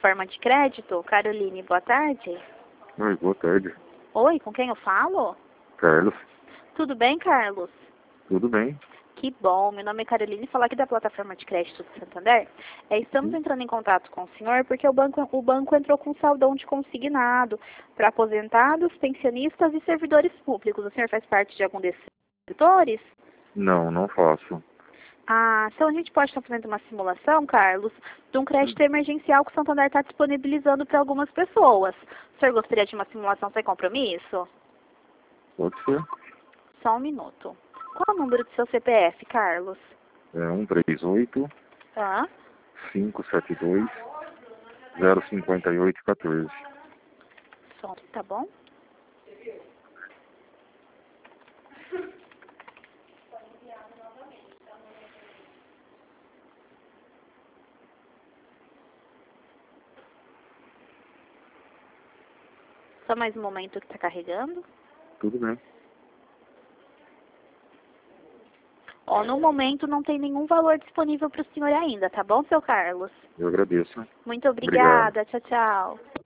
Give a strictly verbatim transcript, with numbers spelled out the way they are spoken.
plataforma de crédito. Caroline, boa tarde. Oi, boa tarde. Oi, com quem eu falo? Carlos. Tudo bem, Carlos? Tudo bem? Que bom, meu nome é Caroline, falar aqui da plataforma de crédito do Santander. É, estamos Sim. entrando em contato com o senhor porque o banco, o banco entrou com saldão de consignado para aposentados, pensionistas e servidores públicos. O senhor faz parte de algum desses setores? Não, não faço. Ah, então a gente pode estar fazendo uma simulação, Carlos, de um crédito emergencial que o Santander está disponibilizando para algumas pessoas. O senhor gostaria de uma simulação sem compromisso? Pode ser. Só um minuto. Qual o número do seu C P F, Carlos? É um três oito, Tá. cinco sete dois, zero cinco oito um quatro. Só, tá bom? Só mais um momento que está carregando. Tudo bem. Ó, no momento não tem nenhum valor disponível para o senhor ainda, tá bom, seu Carlos? Eu agradeço. Muito Obrigado. obrigada. Tchau, tchau.